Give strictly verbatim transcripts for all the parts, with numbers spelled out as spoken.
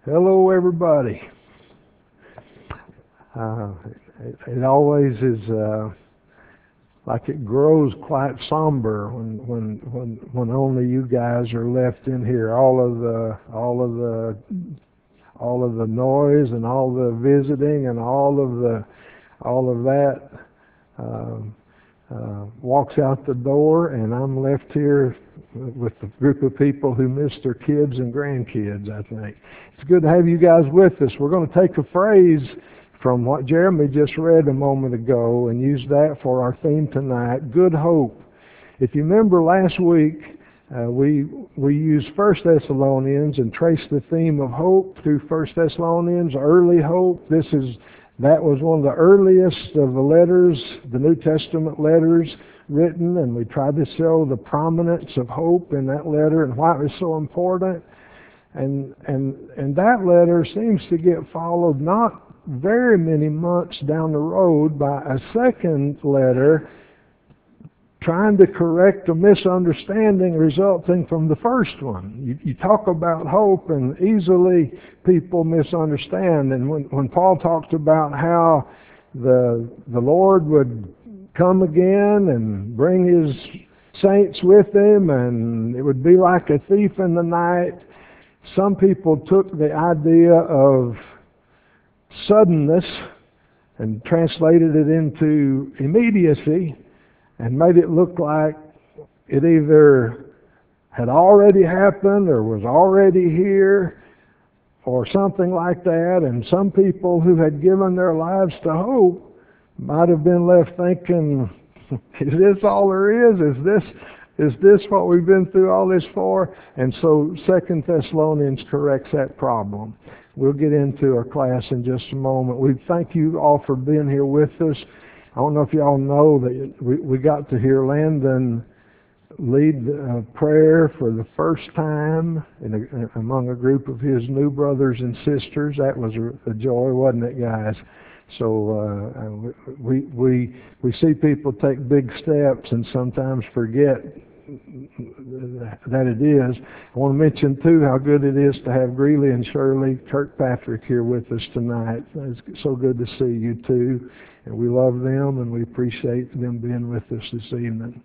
Hello, everybody. Uh, it, it always is uh, like it grows quite somber when when when when only you guys are left in here. All of the all of the all of the noise and all the visiting and all of the all of that um, uh, walks out the door, and I'm left here with a group of people who miss their kids and grandkids, I think. It's good to have you guys with us. We're going to take a phrase from what Jeremy just read a moment ago and use that for our theme tonight, good hope. If you remember last week, uh, we we used First Thessalonians and traced the theme of hope through First Thessalonians, early hope. This is that was one of the earliest of the letters, the New Testament letters written, and we tried to show the prominence of hope in that letter and why it was so important. And and and that letter seems to get followed not very many months down the road by a second letter trying to correct a misunderstanding resulting from the first one. You, you talk about hope and easily people misunderstand. And when, when Paul talked about how the the Lord would come again and bring his saints with him and it would be like a thief in the night, some people took the idea of suddenness and translated it into immediacy and made it look like it either had already happened or was already here or something like that. And some people who had given their lives to hope might have been left thinking, is this all there is? Is this is this what we've been through all this for? And so Second Thessalonians corrects that problem. We'll get into our class in just a moment. We thank you all for being here with us. I don't know if y'all know that we, we got to hear Landon lead a prayer for the first time in a, among a group of his new brothers and sisters. That was a, a joy, wasn't it, guys? So uh, we we we see people take big steps and sometimes forget that it is. I want to mention too how good it is to have Greeley and Shirley Kirkpatrick here with us tonight. It's so good to see you too, and we love them and we appreciate them being with us this evening.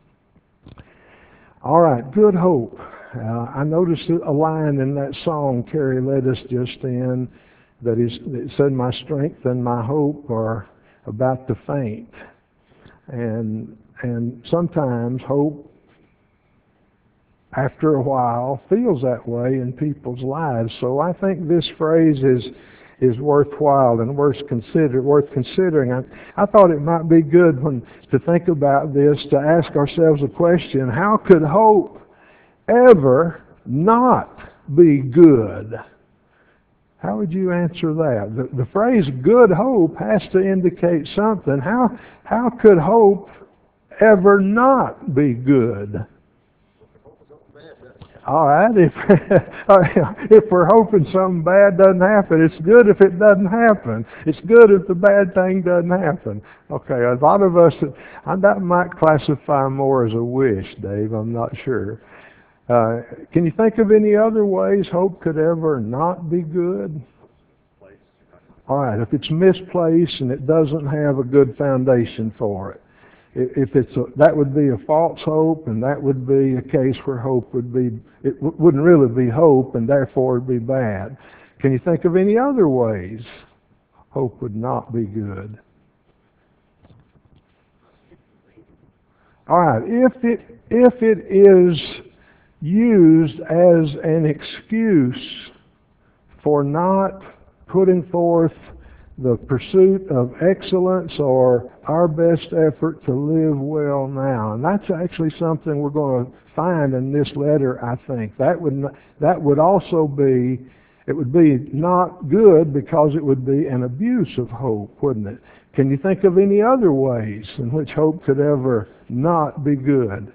All right, good hope. Uh, I noticed a line in that song Carrie led us just in that is it said, "My strength and my hope are about to faint," and and sometimes hope, after a while, feels that way in people's lives. So I think this phrase is is worthwhile and worth consider worth considering. I, I thought it might be good when to think about this, to ask ourselves a question: how could hope ever not be good? How would you answer that? The, the phrase "good hope" has to indicate something. How how could hope ever not be good? All right, if if we're hoping something bad doesn't happen, it's good if it doesn't happen. It's good if the bad thing doesn't happen. Okay, a lot of us, that might classify more as a wish, Dave, I'm not sure. Uh, can you think of any other ways hope could ever not be good? All right, if it's misplaced and it doesn't have a good foundation for it. If it's a, that would be a false hope, and that would be a case where hope would be, it w- wouldn't really be hope, and therefore it'd be bad. Can you think of any other ways hope would not be good? All right, if it if it is used as an excuse for not putting forth the pursuit of excellence or our best effort to live well now. And that's actually something we're going to find in this letter, I think. That would not, that would also be, it would be not good because it would be an abuse of hope, wouldn't it? Can you think of any other ways in which hope could ever not be good?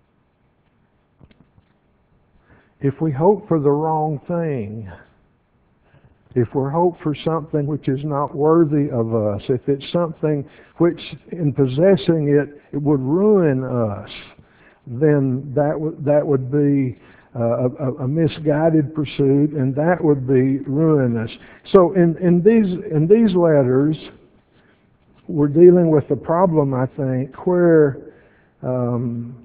If we hope for the wrong thing, if we're hope for something which is not worthy of us, if it's something which in possessing it, it would ruin us, then that would that would be uh, a, a misguided pursuit, and that would be ruinous. So in, in these in these letters, we're dealing with a problem, I think, where um,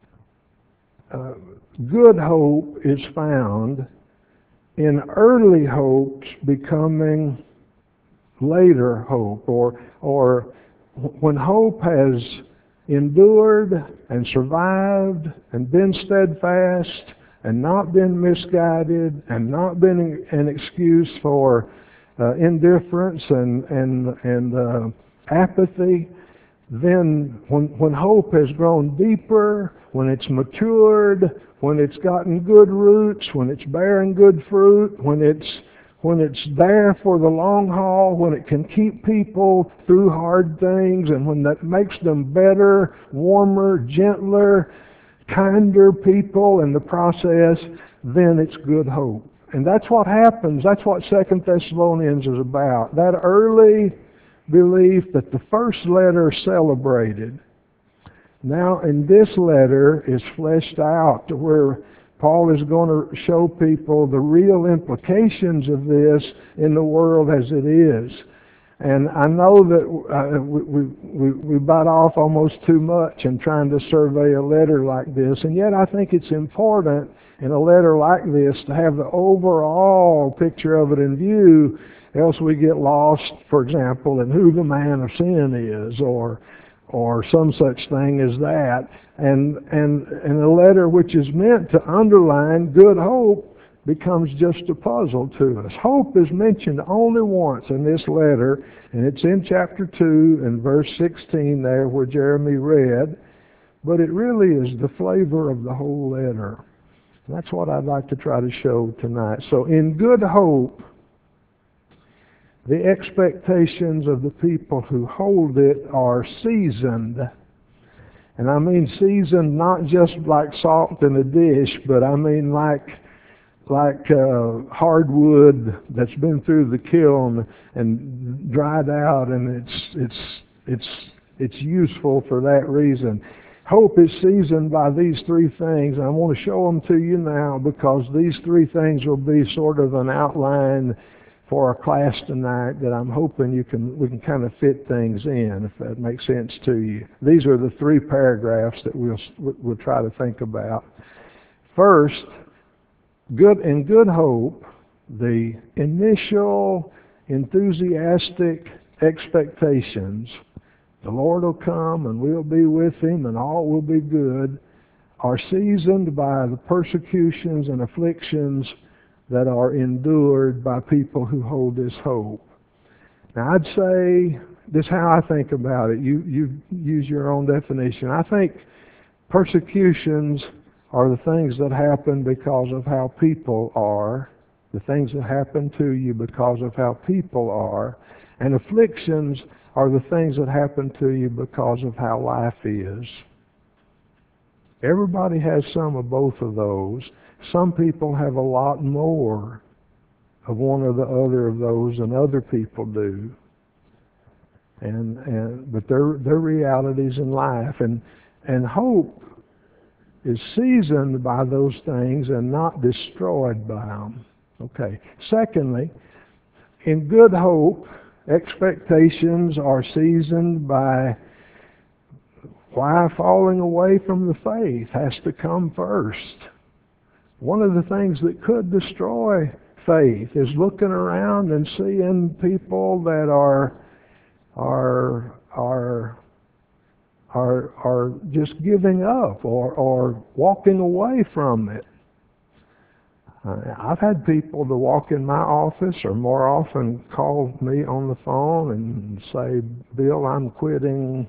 uh, good hope is found in early hopes becoming later hope, or or when hope has endured and survived and been steadfast and not been misguided and not been an excuse for uh, indifference and and and uh, apathy, then when when hope has grown deeper, when it's matured, when it's gotten good roots, when it's bearing good fruit, when it's when it's there for the long haul, when it can keep people through hard things, and when that makes them better, warmer, gentler, kinder people in the process, then it's good hope. And that's what happens. That's what Second Thessalonians is about. That early belief that the first letter celebrated, now in this letter is fleshed out to where Paul is going to show people the real implications of this in the world as it is. And I know that uh, we, we, we bite off almost too much in trying to survey a letter like this, and yet I think it's important in a letter like this to have the overall picture of it in view, else we get lost, for example, in who the man of sin is, or or some such thing as that. And and and a letter which is meant to underline good hope becomes just a puzzle to us. Hope is mentioned only once in this letter, and it's in chapter two and verse sixteen there where Jeremy read, but it really is the flavor of the whole letter. And that's what I'd like to try to show tonight. So in good hope, the expectations of the people who hold it are seasoned. And I mean seasoned not just like salt in a dish, but I mean like like uh, hardwood that's been through the kiln and dried out, and it's it's it's it's useful for that reason. Hope is seasoned by these three things. I want to show them to you now because these three things will be sort of an outline for our class tonight that I'm hoping you can we can kind of fit things in, if that makes sense to you. These are the three paragraphs that we'll we'll try to think about. First, good in good hope, the initial enthusiastic expectations, the Lord will come and we'll be with Him and all will be good, are seasoned by the persecutions and afflictions that are endured by people who hold this hope. Now I'd say, this is how I think about it. You, you use your own definition. I think persecutions are the things that happen because of how people are, the things that happen to you because of how people are, and afflictions are the things that happen to you because of how life is. Everybody has some of both of those. Some people have a lot more of one or the other of those than other people do. And and but they're they're realities in life. And and hope is seasoned by those things and not destroyed by them. Okay. Secondly, in good hope, expectations are seasoned by why falling away from the faith has to come first. One of the things that could destroy faith is looking around and seeing people that are are are are are just giving up or or walking away from it. Uh, I've had people to walk in my office or more often call me on the phone and say, "Bill, I'm quitting."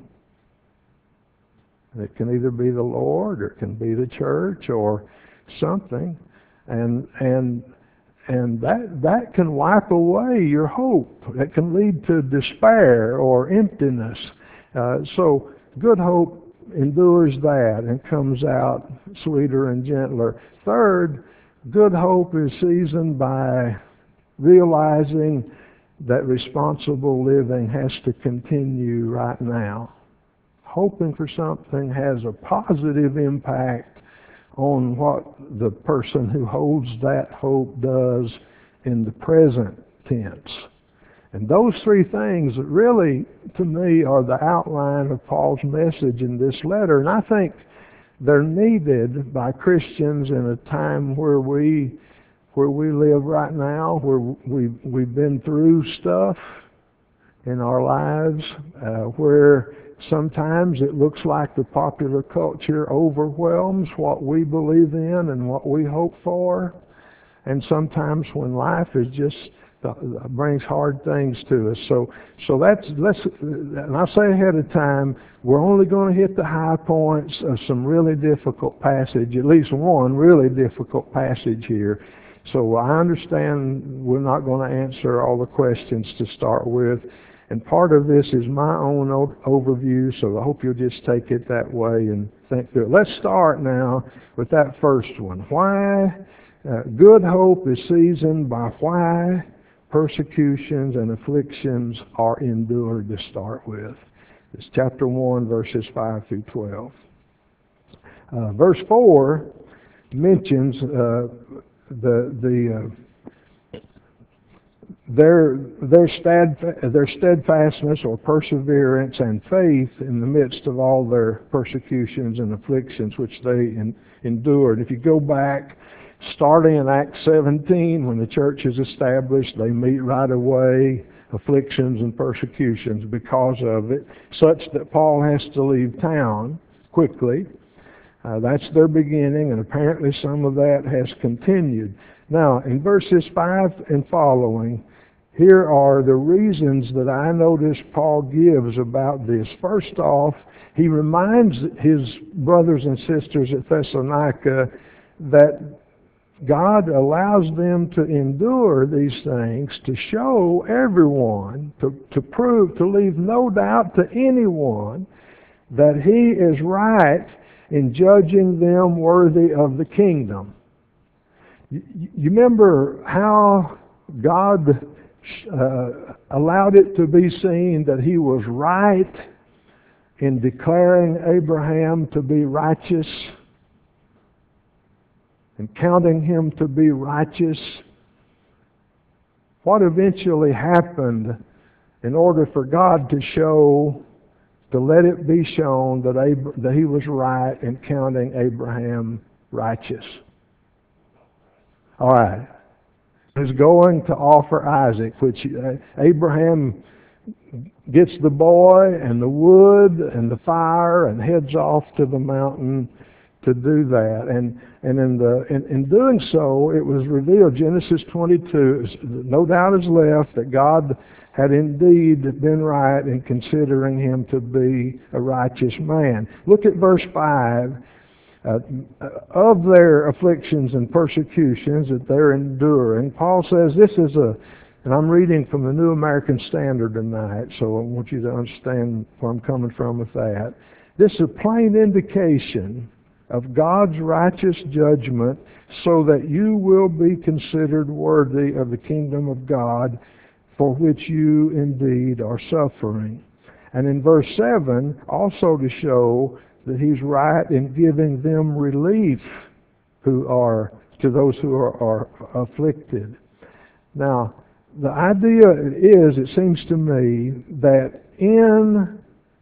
It can either be the Lord or it can be the church or something, and and and that that can wipe away your hope. It can lead to despair or emptiness. Uh, so good hope endures that and comes out sweeter and gentler. Third, good hope is seasoned by realizing that responsible living has to continue right now. Hoping for something has a positive impact on what the person who holds that hope does in the present tense. And those three things really, to me, are the outline of Paul's message in this letter. And I think they're needed by Christians in a time where we where we live right now, where we've, we've been through stuff in our lives, uh, where sometimes it looks like the popular culture overwhelms what we believe in and what we hope for. And sometimes when life is just uh, brings hard things to us. So, so that's let's. And I say ahead of time, we're only going to hit the high points of some really difficult passage, at least one really difficult passage here. So I understand we're not going to answer all the questions to start with. And part of this is my own overview, so I hope you'll just take it that way and think through it. Let's start now with that first one. Why uh, good hope is seasoned by why persecutions and afflictions are endured to start with. It's chapter one, verses five through twelve. Uh, verse four mentions uh, the the uh, Their, their, steadf- their steadfastness or perseverance and faith in the midst of all their persecutions and afflictions which they in, endured. If you go back, starting in Acts seventeen, when the church is established, they meet right away, afflictions and persecutions because of it, such that Paul has to leave town quickly. Uh, that's their beginning, and apparently some of that has continued. Now, in verses five and following, here are the reasons that I notice Paul gives about this. First off, he reminds his brothers and sisters at Thessalonica that God allows them to endure these things to show everyone, to, to prove, to leave no doubt to anyone that he is right in judging them worthy of the kingdom. You, you remember how God Uh, allowed it to be seen that he was right in declaring Abraham to be righteous and counting him to be righteous. What eventually happened in order for God to show, to let it be shown that, Ab- that he was right in counting Abraham righteous? All right. Is going to offer Isaac, which Abraham gets the boy and the wood and the fire and heads off to the mountain to do that. And and in the in, in doing so, it was revealed, Genesis twenty-two, no doubt is left that God had indeed been right in considering him to be a righteous man. Look at verse five. Uh, of their afflictions and persecutions that they're enduring, Paul says this is a, and I'm reading from the New American Standard tonight, so I want you to understand where I'm coming from with that. This is a plain indication of God's righteous judgment so that you will be considered worthy of the kingdom of God for which you indeed are suffering. And in verse seven, also to show that he's right in giving them relief who are, to those who are, are afflicted. Now, the idea is, it seems to me, that in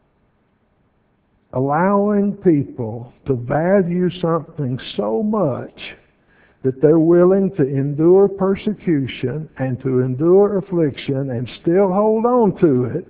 allowing people to value something so much that they're willing to endure persecution and to endure affliction and still hold on to it,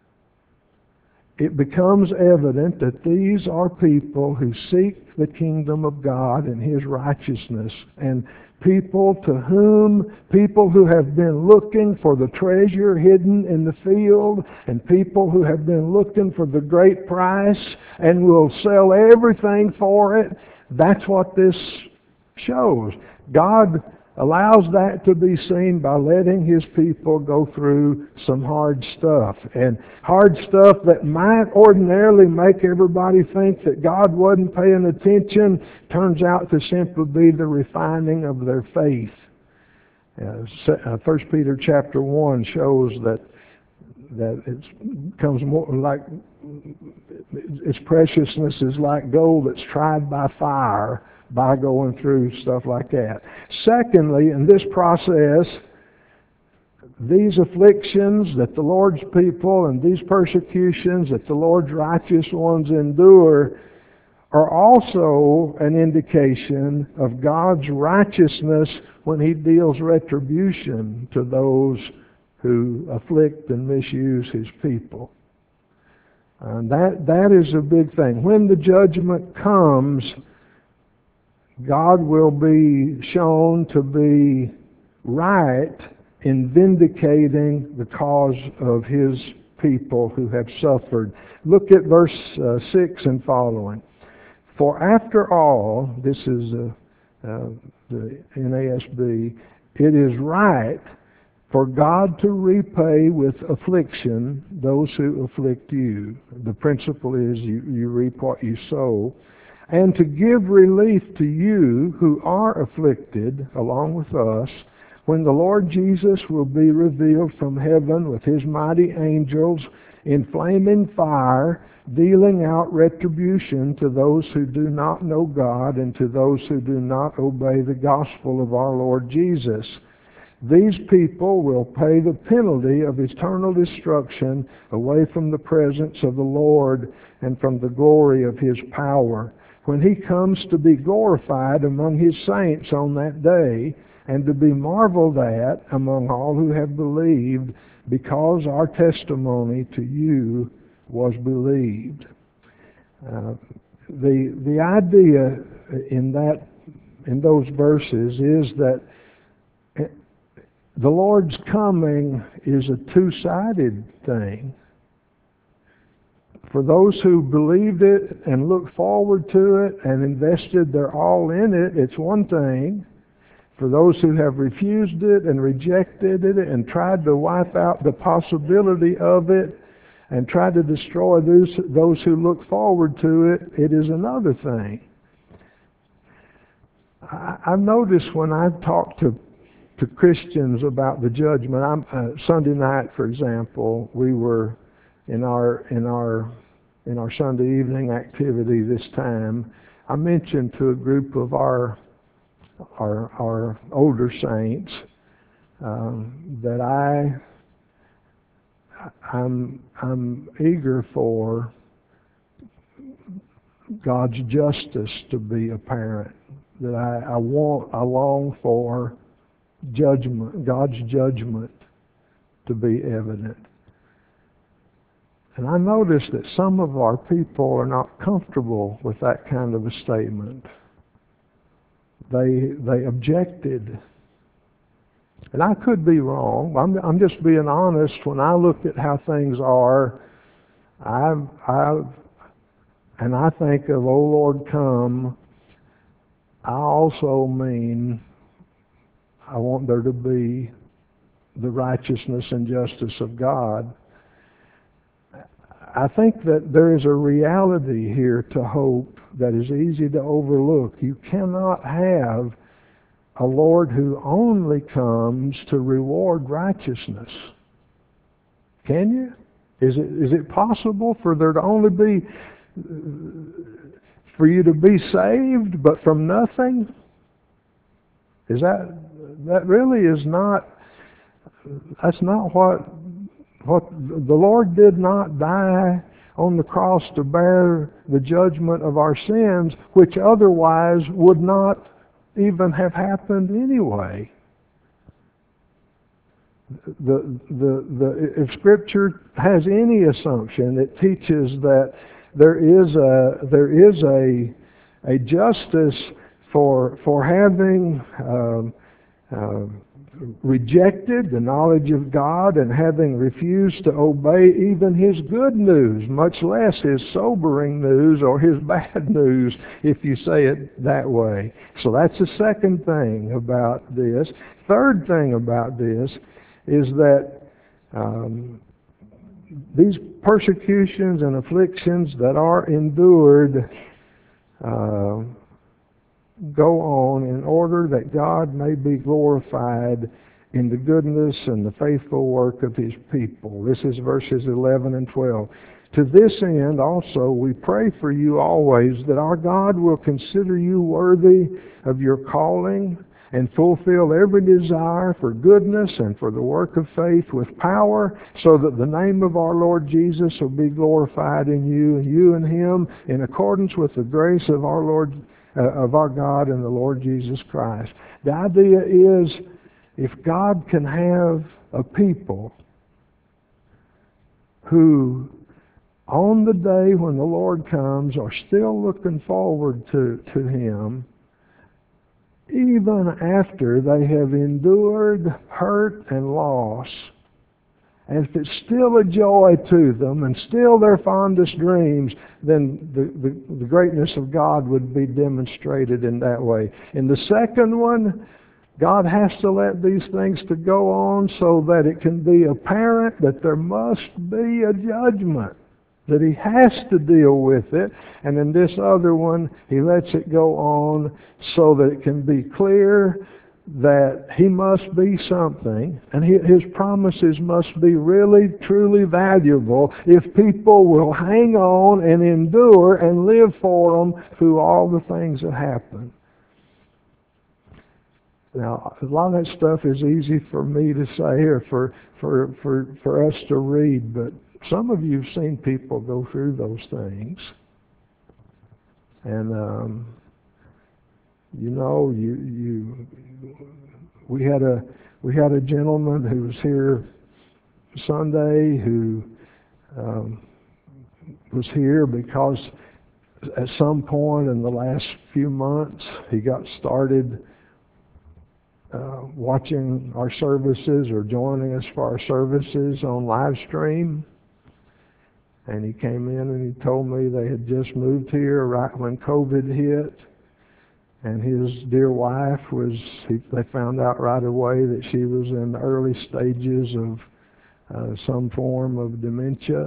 it becomes evident that these are people who seek the kingdom of God and his righteousness, and people to whom, people who have been looking for the treasure hidden in the field, and people who have been looking for the great price and will sell everything for it. That's what this shows. God allows that to be seen by letting his people go through some hard stuff. And hard stuff that might ordinarily make everybody think that God wasn't paying attention turns out to simply be the refining of their faith. Uh, First Peter chapter one shows that that it becomes more like its preciousness is like gold that's tried by fire, by going through stuff like that. Secondly, in this process, these afflictions that the Lord's people and these persecutions that the Lord's righteous ones endure are also an indication of God's righteousness when He deals retribution to those who afflict and misuse His people. And that, that is a big thing. When the judgment comes, God will be shown to be right in vindicating the cause of His people who have suffered. Look at verse uh, six and following. For after all, this is uh, uh, the N A S B, it is right for God to repay with affliction those who afflict you. The principle is you, you reap what you sow. And to give relief to you who are afflicted along with us, when the Lord Jesus will be revealed from heaven with His mighty angels in flaming fire, dealing out retribution to those who do not know God and to those who do not obey the gospel of our Lord Jesus. These people will pay the penalty of eternal destruction away from the presence of the Lord and from the glory of His power, when He comes to be glorified among His saints on that day, and to be marveled at among all who have believed, because our testimony to you was believed. Uh, the the idea in that in those verses is that the Lord's coming is a two-sided thing. For those who believed it and looked forward to it and invested their all in it, it's one thing. For those who have refused it and rejected it and tried to wipe out the possibility of it and tried to destroy those, those who look forward to it, it is another thing. I, I've noticed when I've talked to to Christians about the judgment. I'm, uh, Sunday night, for example, we were in our in our in our Sunday evening activity this time. I mentioned to a group of our our our older saints um, that I I'm I'm eager for God's justice to be apparent. That I, I want I long for judgment, God's judgment to be evident. And I noticed that some of our people are not comfortable with that kind of a statement. They they objected. And I could be wrong. I'm I'm just being honest. When I look at how things are, I've I've and I think of, oh Lord, come, I also mean I want there to be the righteousness and justice of God. I think that there is a reality here to hope that is easy to overlook. You cannot have a Lord who only comes to reward righteousness. Can you? Is it is it possible for there to only be for you to be saved but from nothing? Is that that really is not that's not what what the Lord did not die on the cross to bear the judgment of our sins, which otherwise would not even have happened anyway. The, the, the, if Scripture has any assumption, it teaches that there is a there is a a justice for for having um, uh, rejected the knowledge of God and having refused to obey even His good news, much less His sobering news or His bad news, if you say it that way. So that's the second thing about this. Third thing about this is that um, these persecutions and afflictions that are endured uh, go on in order that God may be glorified in the goodness and the faithful work of His people. This is verses eleven and twelve. To this end also we pray for you always, that our God will consider you worthy of your calling and fulfill every desire for goodness and for the work of faith with power, so that the name of our Lord Jesus will be glorified in you, and you in him, in accordance with the grace of our Lord, uh, of our God and the Lord Jesus Christ. The idea is, if God can have a people who, on the day when the Lord comes, are still looking forward to, to him, even after they have endured hurt and loss, and if it's still a joy to them and still their fondest dreams, then the, the, the greatness of God would be demonstrated in that way. In the second one, God has to let these things to go on so that it can be apparent that there must be a judgment, that he has to deal with it. And in this other one, he lets it go on so that it can be clear that he must be something, and his promises must be really, truly valuable if people will hang on and endure and live for them through all the things that happen. Now, a lot of that stuff is easy for me to say or for, for, for, for us to read, but some of you have seen people go through those things. And, um, you know, you, you, we had a, we had a gentleman who was here Sunday who um, was here because at some point in the last few months he got started Uh, watching our services or joining us for our services on live stream. And he came in and he told me they had just moved here right when COVID hit. And his dear wife was, he, they found out right away that she was in the early stages of uh, some form of dementia.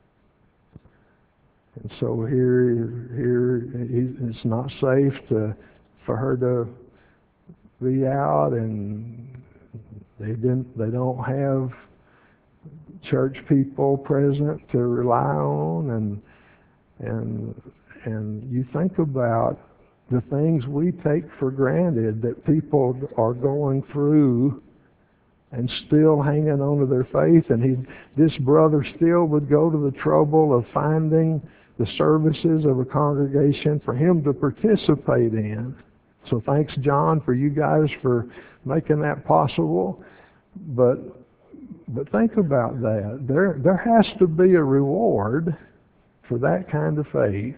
And so here, here he, it's not safe to, for her to be out, and they didn't they don't have church people present to rely on, and and and you think about the things we take for granted that people are going through and still hanging on to their faith. And he this brother still would go to the trouble of finding the services of a congregation for him to participate in. So thanks, John, for you guys for making that possible. But but think about that. There there has to be a reward for that kind of faith,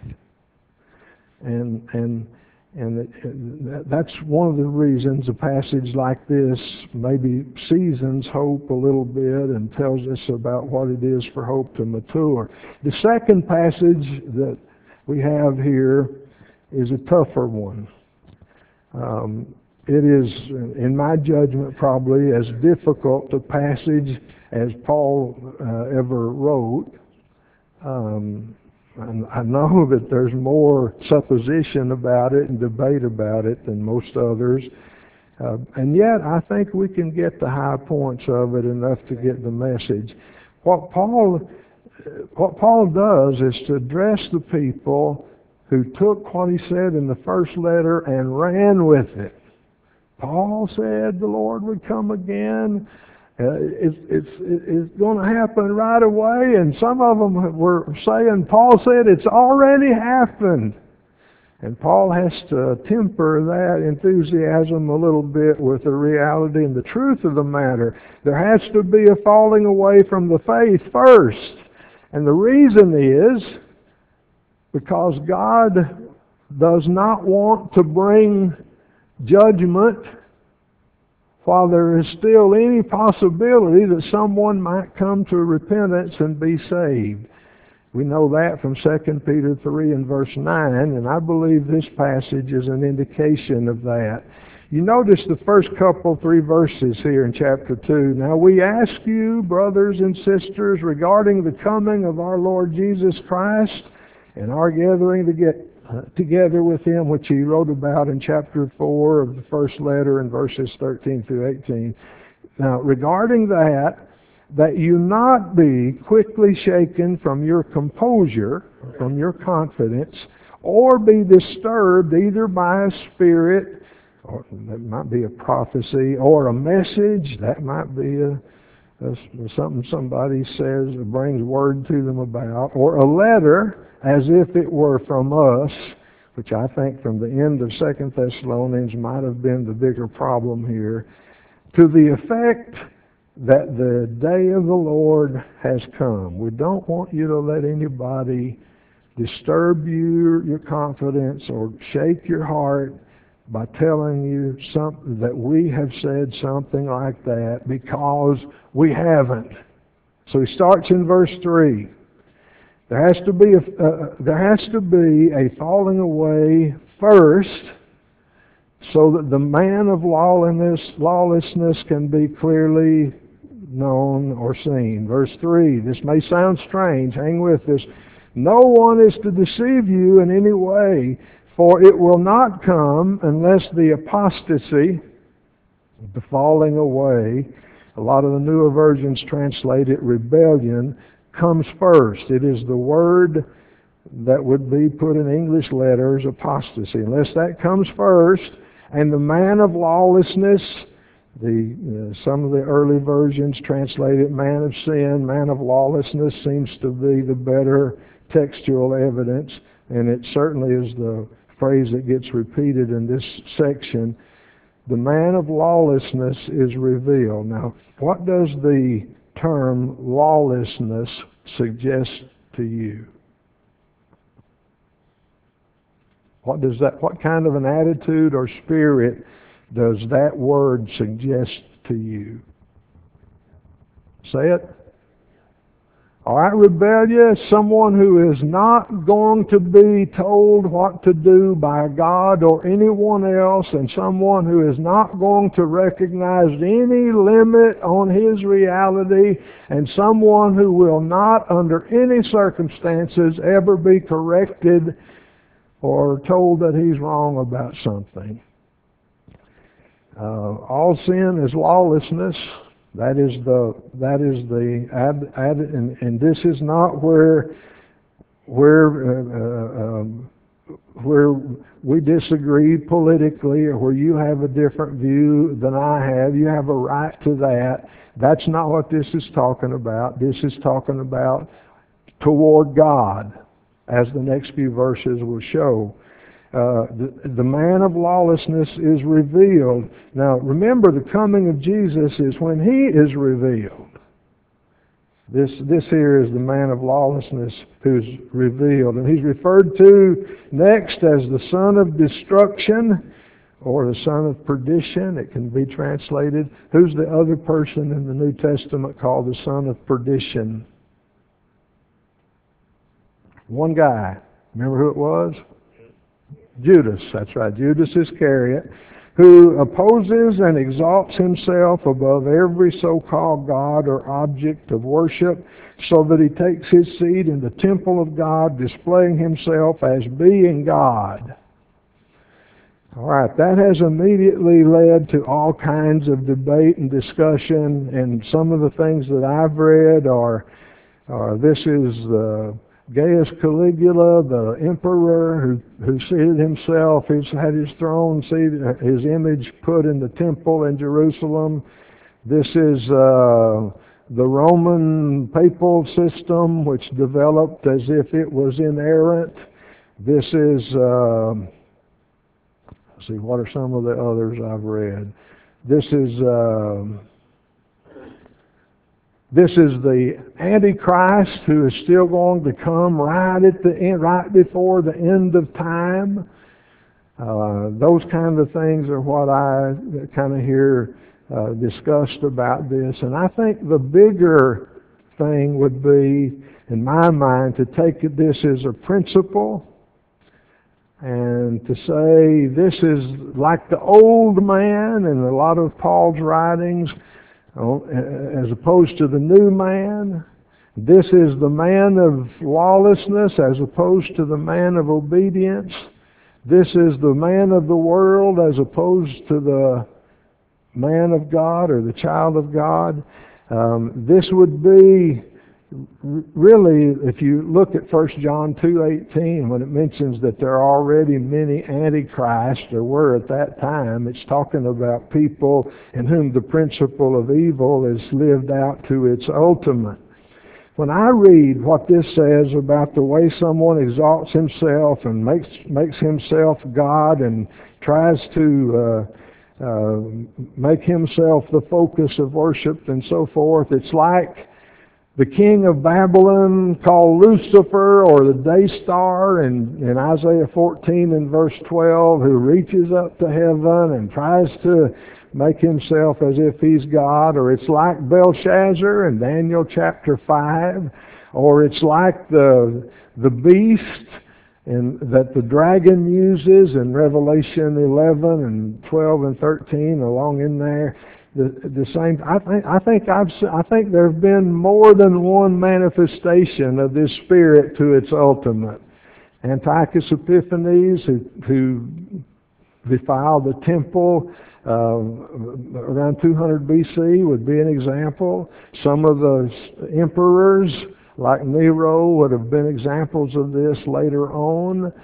and and and it, that's one of the reasons a passage like this maybe seasons hope a little bit and tells us about what it is for hope to mature. The second passage that we have here is a tougher one. Um, it is, in my judgment, probably as difficult a passage as Paul uh, ever wrote. Um, and I know that there's more supposition about it and debate about it than most others. Uh, and yet, I think we can get the high points of it enough to get the message. What Paul, what Paul does is to address the people who took what he said in the first letter and ran with it. Paul said the Lord would come again. Uh, it's it's it's going to happen right away. And some of them were saying, Paul said it's already happened. And Paul has to temper that enthusiasm a little bit with the reality and the truth of the matter. There has to be a falling away from the faith first. And the reason is because God does not want to bring judgment while there is still any possibility that someone might come to repentance and be saved. We know that from Second Peter three and verse nine, and I believe this passage is an indication of that. You notice the first couple, three verses here in chapter two. Now we ask you, brothers and sisters, regarding the coming of our Lord Jesus Christ and our gathering to get uh, together with him, which he wrote about in chapter four of the first letter in verses thirteen through eighteen. Now, regarding that, that you not be quickly shaken from your composure, from your confidence, or be disturbed either by a spirit, or that might be a prophecy, or a message, that might be a, a, something somebody says or brings word to them about, or a letter as if it were from us, which I think from the end of Second Thessalonians might have been the bigger problem here, to the effect that the day of the Lord has come. We don't want you to let anybody disturb you, your confidence, or shake your heart by telling you something that we have said something like that, because we haven't. So he starts in verse three. There has to be a, uh, there has to be a falling away first, so that the man of lawlessness, lawlessness can be clearly known or seen. Verse three, this may sound strange, hang with this. No one is to deceive you in any way, for it will not come unless the apostasy, the falling away, a lot of the newer versions translate it rebellion, comes first. It is the word that would be put in English letters, apostasy. Unless that comes first, and the man of lawlessness, the uh, some of the early versions translate it man of sin, man of lawlessness seems to be the better textual evidence, and it certainly is the phrase that gets repeated in this section. The man of lawlessness is revealed. Now, what does the term lawlessness suggest to you? What does that, what kind of an attitude or spirit does that word suggest to you? Say it. All right, rebellious, someone who is not going to be told what to do by God or anyone else, and someone who is not going to recognize any limit on his reality, and someone who will not, under any circumstances, ever be corrected or told that he's wrong about something. Uh, all sin is lawlessness. That is the that is the ad, ad, and, and this is not where where uh, um, where we disagree politically, or where you have a different view than I have. You have a right to that. That's not what this is talking about. This is talking about toward God, as the next few verses will show. Uh, the, the man of lawlessness is revealed. Now, remember, the coming of Jesus is when he is revealed. This, this here is the man of lawlessness who's revealed. And he's referred to next as the son of destruction, or the son of perdition. It can be translated. Who's the other person in the New Testament called the son of perdition? One guy. Remember who it was? Judas, that's right, Judas Iscariot, who opposes and exalts himself above every so-called God or object of worship, so that he takes his seat in the temple of God, displaying himself as being God. All right, that has immediately led to all kinds of debate and discussion, and some of the things that I've read are, are this is the Gaius Caligula, the emperor who, who seated himself, he's had his throne seated, his image put in the temple in Jerusalem. This is uh, the Roman papal system, which developed as if it was inerrant. This is, uh, let's see, what are some of the others I've read? This is... Uh, This is the Antichrist, who is still going to come right at the end, right before the end of time. Uh, those kind of things are what I kind of hear uh, discussed about this. And I think the bigger thing would be, in my mind, to take this as a principle and to say this is like the old man in a lot of Paul's writings, as opposed to the new man. This is the man of lawlessness as opposed to the man of obedience. This is the man of the world as opposed to the man of God or the child of God. Um, this would be really, if you look at First John two eighteen, when it mentions that there are already many antichrists, there were at that time, it's talking about people in whom the principle of evil is lived out to its ultimate. When I read what this says about the way someone exalts himself and makes makes himself God and tries to uh, uh, make himself the focus of worship and so forth, it's like the king of Babylon called Lucifer, or the day star in, in Isaiah fourteen and verse twelve, who reaches up to heaven and tries to make himself as if he's God. Or it's like Belshazzar in Daniel chapter five. Or it's like the, the beast in, that the dragon uses in Revelation eleven and twelve and thirteen, along in there. The, the same. I think. I think. I've. I think there have been more than one manifestation of this spirit to its ultimate. Antiochus Epiphanes, who, who defiled the temple uh, around two hundred B C, would be an example. Some of the emperors, like Nero, would have been examples of this later on.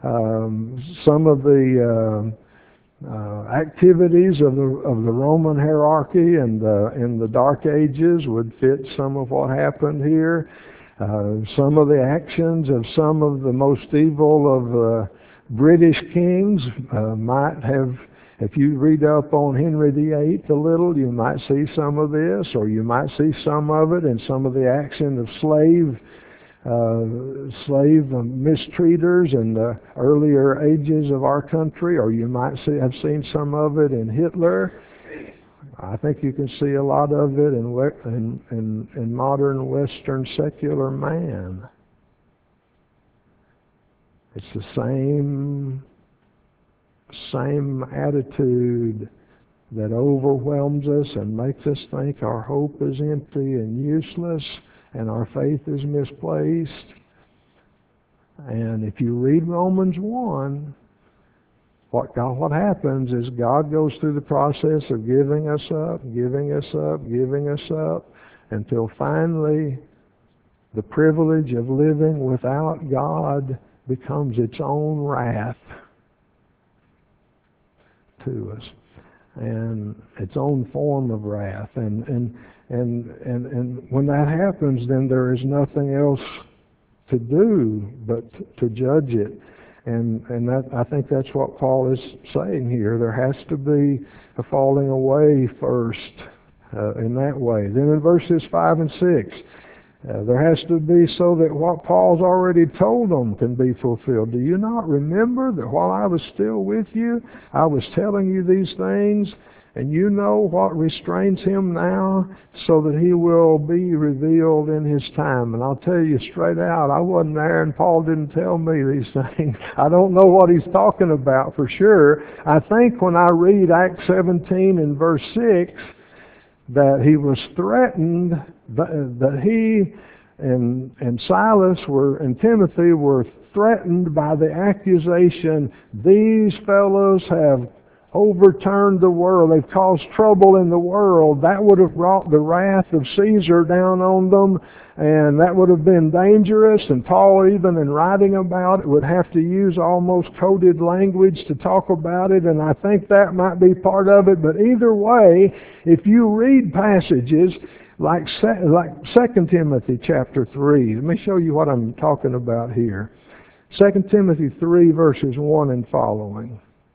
Um, some of the uh, Uh, activities of the of the Roman hierarchy and uh, in the Dark Ages would fit some of what happened here. Uh, some of the actions of some of the most evil of the British kings uh, might have. If you read up on Henry the Eighth a little, you might see some of this, or you might see some of it in some of the action of slave. Uh, slave mistreaters in the earlier ages of our country, or you might see, have seen some of it in Hitler. I think you can see a lot of it in, in, in, in modern Western secular man. It's the same, same attitude that overwhelms us and makes us think our hope is empty and useless, and our faith is misplaced. And if you read Romans one, what God, what happens is God goes through the process of giving us up, giving us up, giving us up, until finally the privilege of living without God becomes its own wrath to us, and its own form of wrath. And and And, and and when that happens, then there is nothing else to do but to judge it. And and that, I think that's what Paul is saying here. There has to be a falling away first uh, in that way. Then in verses five and six, uh, there has to be so that what Paul's already told them can be fulfilled. Do you not remember that while I was still with you, I was telling you these things? And you know what restrains him now, so that he will be revealed in his time. And I'll tell you straight out, I wasn't there and Paul didn't tell me these things. I don't know what he's talking about for sure. I think when I read Acts seventeen and verse six, that he was threatened, that he and, and Silas were, and Timothy were threatened by the accusation, these fellows have overturned the world. They've caused trouble in the world. That would have brought the wrath of Caesar down on them, and that would have been dangerous. And Paul, even in writing about it, would have to use almost coded language to talk about it, and I think that might be part of it. But either way, if you read passages like like Second Timothy chapter three, let me show you what I'm talking about here. Second Timothy three, verses one and following.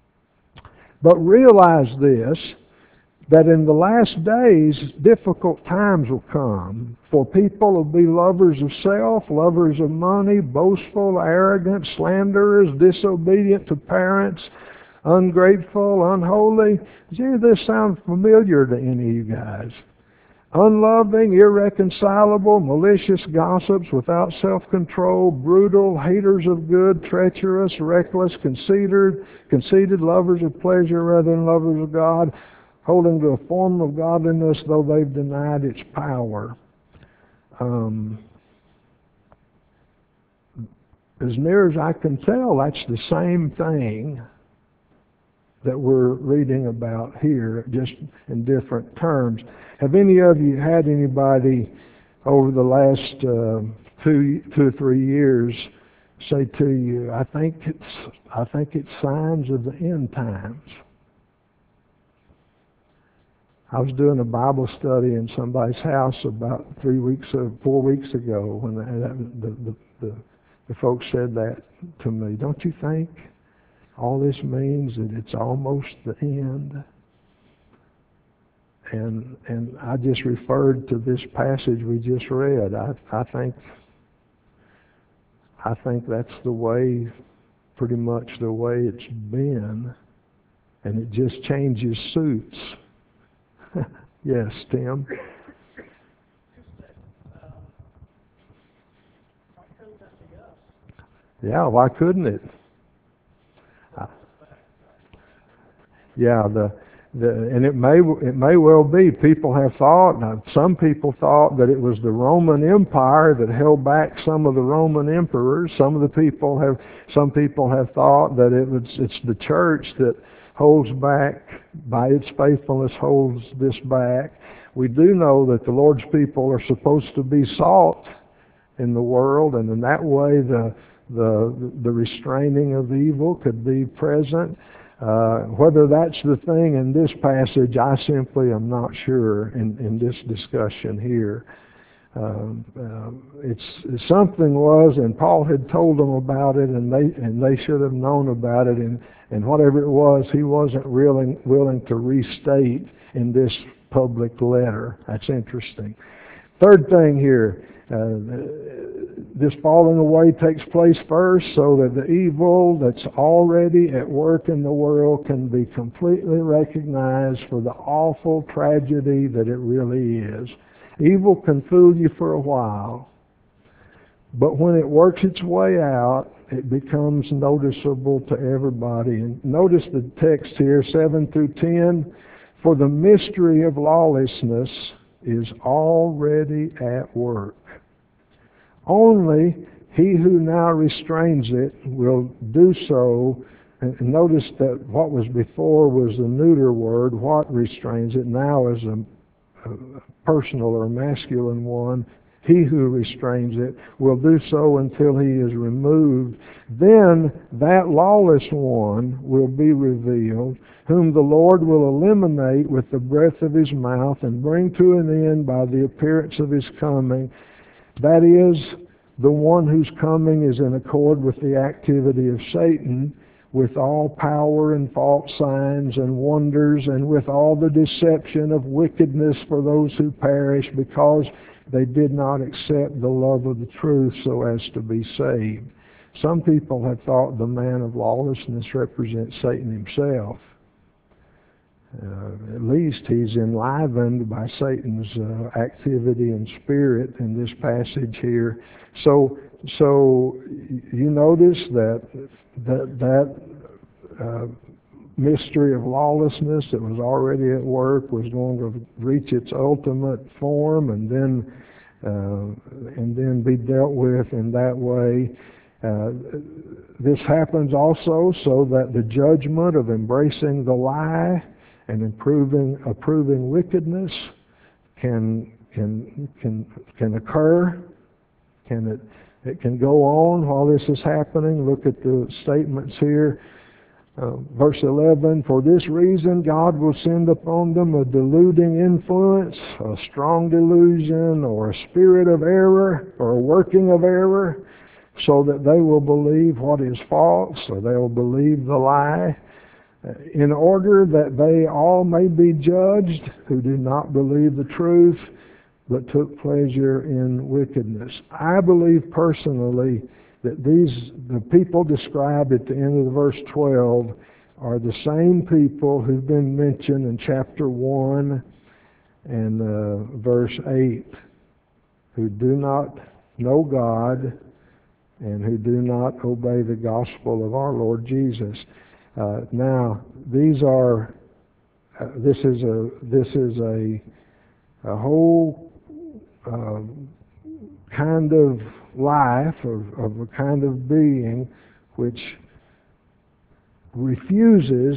But realize this, that in the last days difficult times will come, for people will be lovers of self, lovers of money, boastful, arrogant, slanderers, disobedient to parents, ungrateful, unholy. Does any of this sound familiar to any of you guys? Unloving, irreconcilable, malicious gossips, without self-control, brutal, haters of good, treacherous, reckless, conceited, conceited, lovers of pleasure rather than lovers of God, holding to a form of godliness though they've denied its power. Um, as near as I can tell, that's the same thing that we're reading about here, just in different terms. Have any of you had anybody over the last uh, two, two or three years say to you, I think it's, I think it's signs of the end times? I was doing a Bible study in somebody's house about three weeks, or four weeks ago, when the, the, the, the folks said that to me. Don't you think all this means that it's almost the end? And and I just referred to this passage we just read. I I think I think that's the way, pretty much the way it's been, and it just changes suits. Yes, Tim. Yeah, why couldn't it? Uh, yeah, the the and it may it may well be. People have thought. Now, some people thought that it was the Roman Empire that held back some of the Roman emperors. Some of the people have some people have thought that it was it's the church that holds back, by its faithfulness holds this back. We do know that the Lord's people are supposed to be salt in the world, and in that way the the the restraining of evil could be present. Uh, whether that's the thing in this passage, I simply am not sure in, in this discussion here. Um, uh, it's something was, and Paul had told them about it, and they and they should have known about it, and, and whatever it was, he wasn't willing willing to restate in this public letter. That's interesting. Third thing here, uh, this falling away takes place first so that the evil that's already at work in the world can be completely recognized for the awful tragedy that it really is. Evil can fool you for a while, but when it works its way out, it becomes noticeable to everybody. And notice the text here, seven through ten. For the mystery of lawlessness is already at work. Only he who now restrains it will do so. And notice that what was before was the neuter word, what restrains it, now is a a personal or masculine one. He who restrains it will do so until he is removed. Then that lawless one will be revealed, whom the Lord will eliminate with the breath of his mouth and bring to an end by the appearance of his coming. That is, the one whose coming is in accord with the activity of Satan, with all power and false signs and wonders, and with all the deception of wickedness for those who perish, because they did not accept the love of the truth so as to be saved. Some people have thought the man of lawlessness represents Satan himself. Uh, at least he's enlivened by Satan's uh, activity and spirit in this passage here. So, so you notice that that that uh, mystery of lawlessness that was already at work was going to reach its ultimate form, and then uh, and then be dealt with in that way. Uh, this happens also so that the judgment of embracing the lie and improving, approving wickedness can can can can occur. Can it it can go on while this is happening? Look at the statements here. Uh, verse eleven, for this reason God will send upon them a deluding influence, a strong delusion, or a spirit of error, or a working of error, so that they will believe what is false, or they will believe the lie, in order that they all may be judged who do not believe the truth, but took pleasure in wickedness. I believe personally that these, the people described at the end of the verse twelve, are the same people who've been mentioned in chapter one and uh, verse eight, who do not know God and who do not obey the gospel of our Lord Jesus. Uh, now, these are, uh, this is a, this is a, a whole uh, kind of life, of, of a kind of being which refuses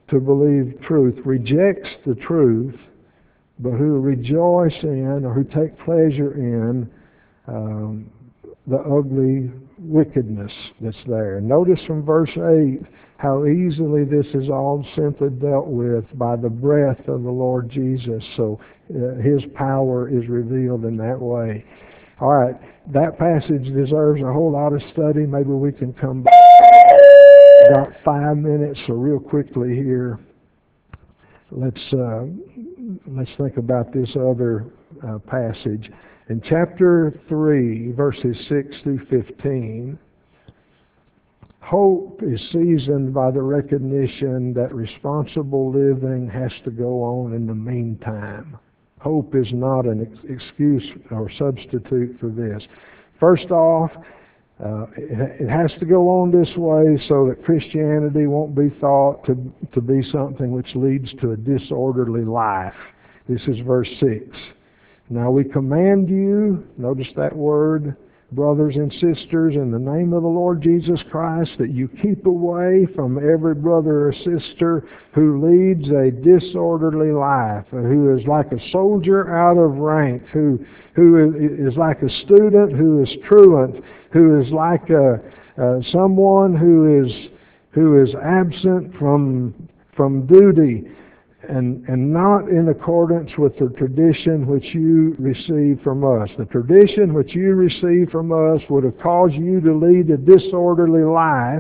to believe truth, rejects the truth, but who rejoice in or who take pleasure in um, the ugly wickedness that's there. Notice from verse eight how easily this is all simply dealt with by the breath of the Lord Jesus. So uh, His power is revealed in that way. All right, that passage deserves a whole lot of study. Maybe we can come back. Got five minutes, so real quickly here, let's uh, let's think about this other uh, passage. In chapter three, verses six through fifteen, hope is seasoned by the recognition that responsible living has to go on in the meantime. Hope is not an ex- excuse or substitute for this. First off, uh, it, it has to go on this way so that Christianity won't be thought to, to be something which leads to a disorderly life. This is verse six. Now we command you, notice that word, brothers and sisters, in the name of the Lord Jesus Christ, that you keep away from every brother or sister who leads a disorderly life, who is like a soldier out of rank, who who is like a student who is truant, who is like a, uh, someone who is who is absent from from duty. And, and not in accordance with the tradition which you received from us. The tradition which you received from us would have caused you to lead a disorderly life,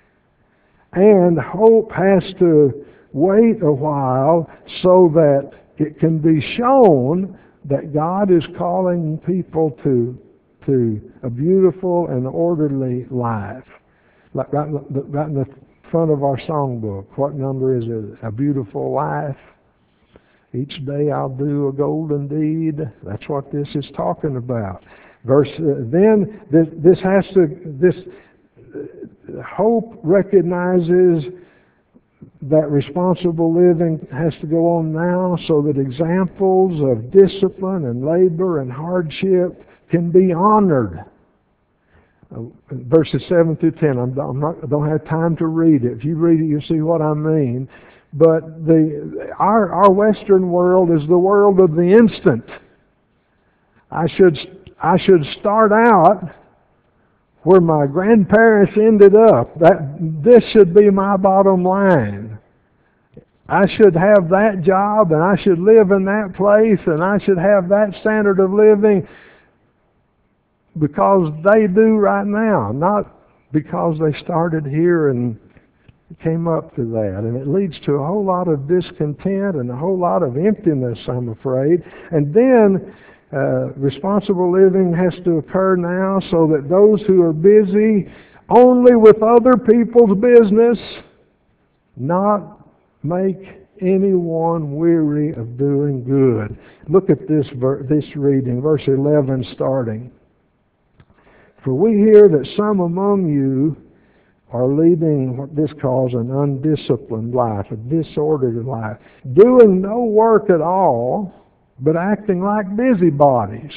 and hope has to wait a while so that it can be shown that God is calling people to, to a beautiful and orderly life. Like right, right in the front of our songbook. What number is it? A beautiful life. Each day I'll do a golden deed. That's what this is talking about. Verse uh, then this, this has to this uh, hope recognizes that responsible living has to go on now, so that examples of discipline and labor and hardship can be honored. Uh, verses seven through ten. I'm, I'm not, I don't have time to read it. If you read it, you'll see what I mean. But the our our Western world is the world of the instant. I should I should start out where my grandparents ended up. That this should be my bottom line. I should have that job, and I should live in that place, and I should have that standard of living, because they do right now, not because they started here and came up to that. And it leads to a whole lot of discontent and a whole lot of emptiness, I'm afraid. And then uh, responsible living has to occur now so that those who are busy only with other people's business not make anyone weary of doing good. Look at this ver- this reading, verse eleven starting. For we hear that some among you are leading what this calls an undisciplined life, a disordered life, doing no work at all, but acting like busybodies.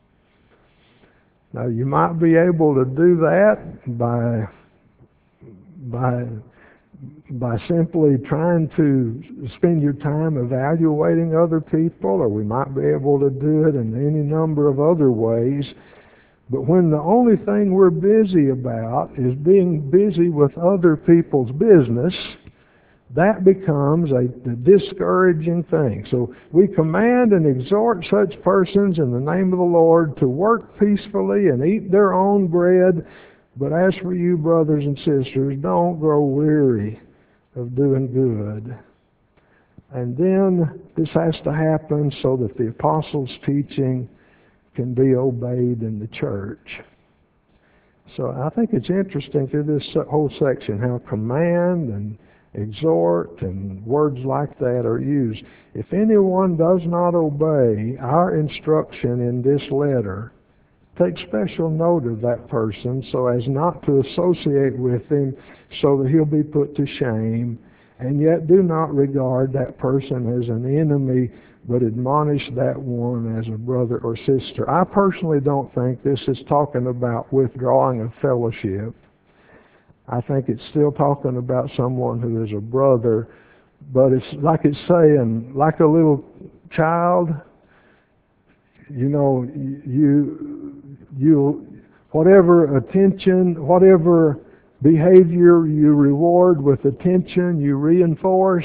Now you might be able to do that by by by simply trying to spend your time evaluating other people, or we might be able to do it in any number of other ways. But when the only thing we're busy about is being busy with other people's business, that becomes a, a discouraging thing. So we command and exhort such persons in the name of the Lord to work peacefully and eat their own bread. But as for you, brothers and sisters, don't grow weary of doing good. And then this has to happen so that the apostles' teaching can be obeyed in the church. So I think it's interesting through this whole section how command and exhort and words like that are used. If anyone does not obey our instruction in this letter, take special note of that person so as not to associate with him, so that he'll be put to shame, and yet do not regard that person as an enemy, but admonish that one as a brother or sister. I personally don't think this is talking about withdrawing of fellowship. I think it's still talking about someone who is a brother, But it's like it's saying, like a little child, you know, you, you, whatever attention, whatever behavior you reward with attention, you reinforce.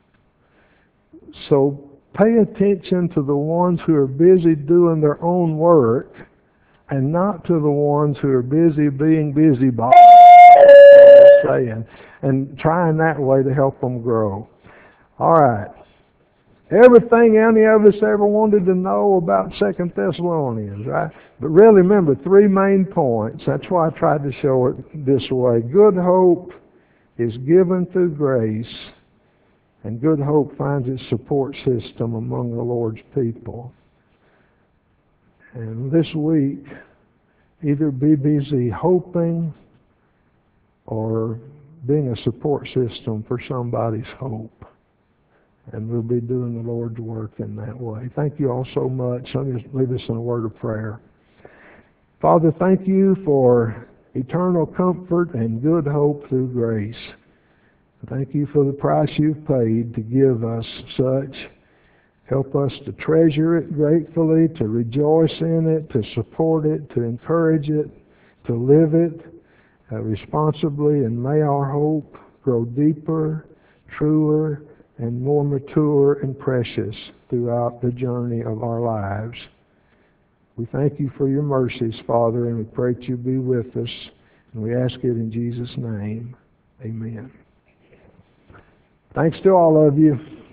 So pay attention to the ones who are busy doing their own work and not to the ones who are busy being busybodies, saying, and trying that way to help them grow. All right. Everything any of us ever wanted to know about Second Thessalonians, right? But really remember, three main points. That's why I tried to show it this way. Good hope is given through grace, and good hope finds its support system among the Lord's people. And this week, either be busy hoping or being a support system for somebody's hope. And we'll be doing the Lord's work in that way. Thank you all so much. Let me just leave us in a word of prayer. Father, thank you for eternal comfort and good hope through grace. Thank you for the price you've paid to give us such. Help us to treasure it gratefully, to rejoice in it, to support it, to encourage it, to live it uh, responsibly, and may our hope grow deeper, truer, and more mature and precious throughout the journey of our lives. We thank you for your mercies, Father, and we pray that you be with us. And we ask it in Jesus' name. Amen. Thanks to all of you.